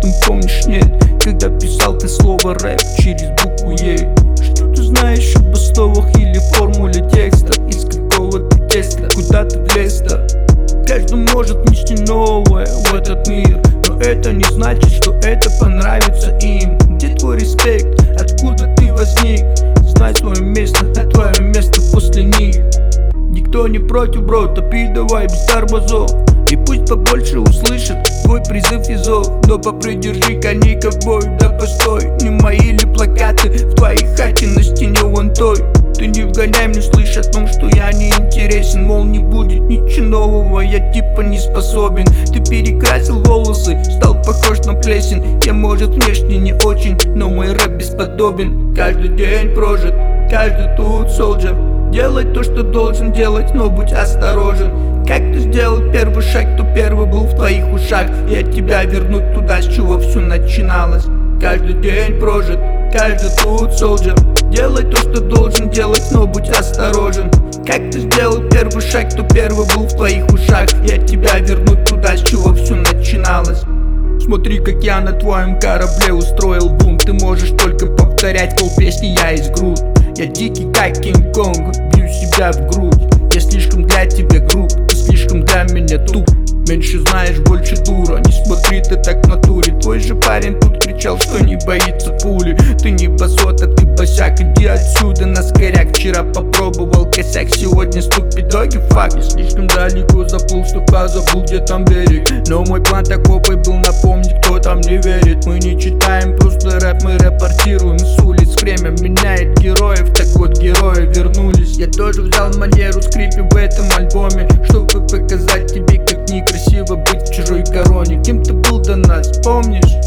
этом помнишь, нет? Когда писал ты слово рэп через букву Е. Что ты знаешь об основах или формуле текста? Из какого-то теста куда ты влез-то? Каждый может внести новое в этот мир, но это не значит, что это понравится им. Где твой респект? Откуда ты возник? Знай свое место, а твое место после них. Никто не против, бро, топи давай без тормозов. И пусть побольше услышит твой призыв и зов. Но попридержи коней, ковбой, да постой. Не мои ли плакаты в твоей хате на стене вон той? Ты не вгоняй мне, слышь о том, что я не интересен. Мол, не будет ничего нового, я типа не способен. Ты перекрасил волосы, стал похож на плесень. Я, может, внешне не очень, но мой рэп бесподобен. Каждый день прожит, каждый тут солджер. Делай то, что должен делать, но будь осторожен. Как ты сделал первый шаг, то первый был в твоих ушах. И от тебя вернуть туда, с чего все начиналось. Каждый день прожит, каждый тут солджер. Делай то, что должен делать, но будь осторожен. Как ты сделал первый шаг, то первый был в твоих ушах. И от тебя вернуть туда, с чего все начиналось. Смотри, как я на твоем корабле устроил бунт. Ты можешь только повторять полпесни, я из Грут. Я дикий, как Кинг-Конг, бью себя в грудь. Я слишком для тебя груб, ты слишком для меня туп. Меньше знаешь, больше дура, не смотри ты так в натуре. Твой же парень тут кричал, что не боится пули. Ты не басота, ты босяк, иди отсюда на скоряк. Вчера попробовал косяк, сегодня ступит доги, фак. Я слишком далеко заплыл, что позабыл, где там берег. Но мой план такой был напомнить, кто там не верит. Мы не читаем просто рэп, мы репортируем с улиц. Время меняет героев, так вот герои вернулись. Я тоже взял манеру скрипи в этом альбоме, чтобы показать тебе, как некрасиво быть в чужой короне. Кем ты был до нас, помнишь?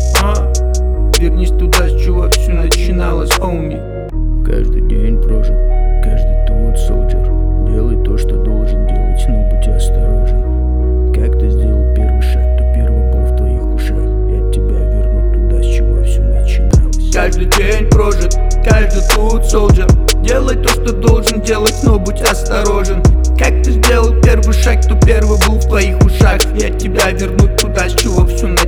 Вернись туда, с чего все начиналось, хоуми. Каждый день прожит, каждый тут солджер. Делай то, что должен делать, но будь осторожен. Как ты сделал первый шаг, то первый был в твоих ушах. И от тебя вернут туда, с чего все начиналось. Каждый день прожит, каждый тут солджер. Делай то, что должен делать, но будь осторожен. Как ты сделал первый шаг, то первый был в твоих ушах. И от тебя вернут туда, с чего все начиналось.